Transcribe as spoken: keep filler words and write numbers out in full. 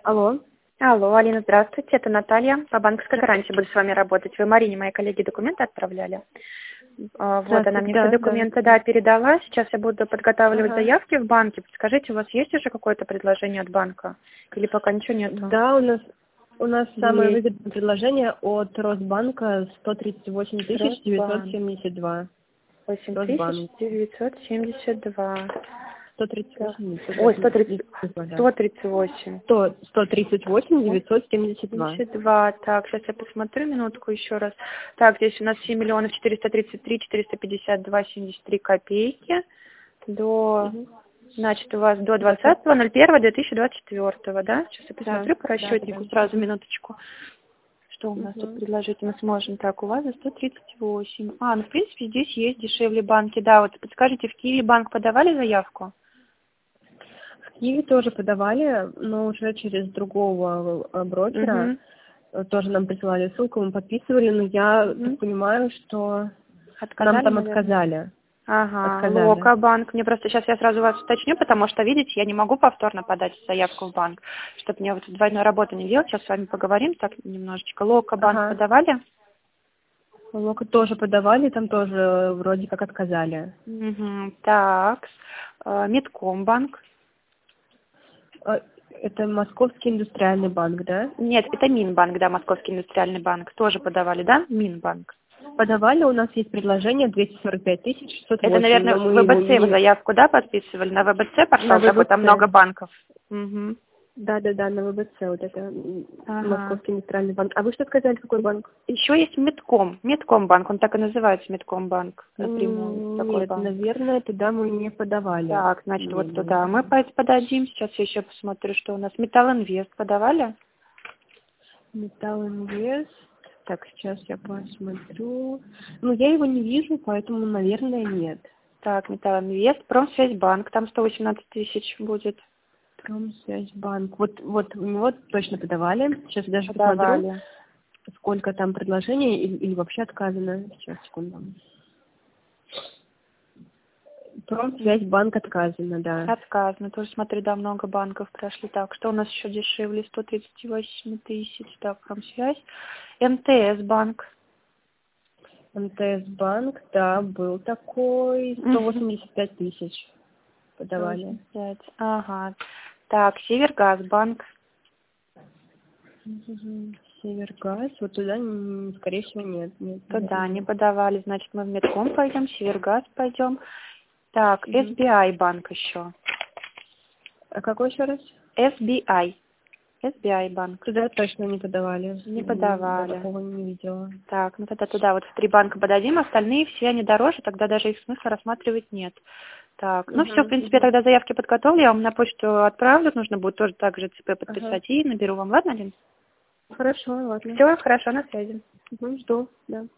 Алло. Алло, Алина, здравствуйте, это Наталья. По банковской гарантии буду с вами работать. Вы Марине, моей коллеге, документы отправляли? А, Вот, она мне Да, все да. документы, да, передала. Сейчас я буду подготавливать Ага. заявки в банке. Подскажите, у вас есть уже какое-то предложение от банка? Или пока ничего нету? Да, у нас у нас самое Есть. выгодное предложение от Росбанка сто тридцать восемь тысяч девятьсот Росбанк. семьдесят два. восемь тысяч Росбанк. девятьсот семьдесят два. сто тридцать Так. восемь девятьсот Ой, сто тридцать, восемьдесят два, да. сто тридцать восемь. сто, сто тридцать восемь девятьсот семьдесят два. семьдесят два. Так, сейчас я посмотрю минутку еще раз. Так, здесь у нас семь миллионов четыреста тридцать три четыреста пятьдесят два семьдесят три копейки. До, Угу. значит, у вас до двадцатого ноль первого две тысячи двадцать четвёртого, да? Сейчас я Да, посмотрю по да, расчетнику, да. сразу минуточку. Что у нас тут Угу. предложить мы сможем? Так, у вас за сто тридцать восемь. А, ну, в принципе, здесь есть дешевле банки. Да, вот подскажите, в Киеве банк подавали заявку? В Киеве тоже подавали, но уже через другого э, брокера. Угу. Э, Тоже нам присылали ссылку, мы подписывали, но я Угу. так понимаю, что нам Отказали, там наверное? отказали. Ага, Отказали. Лока банк. Мне просто сейчас я сразу вас уточню, потому что, видите, я не могу повторно подать заявку в банк, чтобы мне вот двойной работы не делать. Сейчас с вами поговорим так немножечко. Лока банк Ага. подавали? Лока тоже подавали, там тоже вроде как отказали. Угу. Так. Э, Медком банк. А, Это Московский индустриальный банк, да? Нет, это Минбанк, да, Московский индустриальный банк. Тоже подавали, да? Минбанк. Подавали, у нас есть предложение двести сорок пять тысяч шестьсот Это, восемь, наверное, но в мы его ВБЦ вы не... заявку, да, подписывали? На ВБЦ На портал такой, там много ВБЦ. банков. Угу. Да-да-да, на ВБЦ, вот это м, Ага. Московский индустриальный банк. А вы что сказали, какой банк? Еще есть Медком. Медком банк, он так и называется, Медком банк. Напрямую М, такой Нет, банк. наверное, туда мы не подавали. Так, значит, Не вот было туда мы такого. по- подадим. Сейчас я еще посмотрю, что у нас. Металлинвест подавали? Металл Инвест. Так, сейчас я посмотрю. Ну, я его не вижу, поэтому, наверное, нет. Так, Металлинвест. Промсвязьбанк, там сто восемнадцать тысяч будет. Промсвязьбанк. Вот, вот у него точно подавали. Сейчас я даже посмотрю, Подавали. сколько там предложений или, или вообще отказано. Сейчас, секунду. Промсвязьбанк отказано, да. Отказано. Тоже, смотри, да, много банков прошли. Так, что у нас еще дешевле? сто тридцать восемь тысяч. Так, промсвязь. МТС банк. МТС банк, да, был такой. сто восемьдесят пять тысяч подавали. пять. Ага. Так, Севергаз банк. Мгм. Севергаз, вот туда, м, скорее всего, нет. Нет, Туда наверное, не нет. подавали. Значит, мы в Медком пойдем, Севергаз пойдем. Так, Мгм. эс би ай банк еще. А какой еще раз? эс би ай. эс би ай банк. Туда точно не подавали. Не М, Я подавали. такого не видела. Так, ну тогда туда вот в три банка подадим, остальные все они дороже, тогда даже их смысла рассматривать нет. Так, ну все, в Угу, принципе, я угу. тогда заявки подготовлю, я вам на почту отправлю, нужно будет тоже так же ЦП Ага. подписать и наберу вам, ладно, Лен? Хорошо, ладно. Все, хорошо, на связи. Угу, жду, да.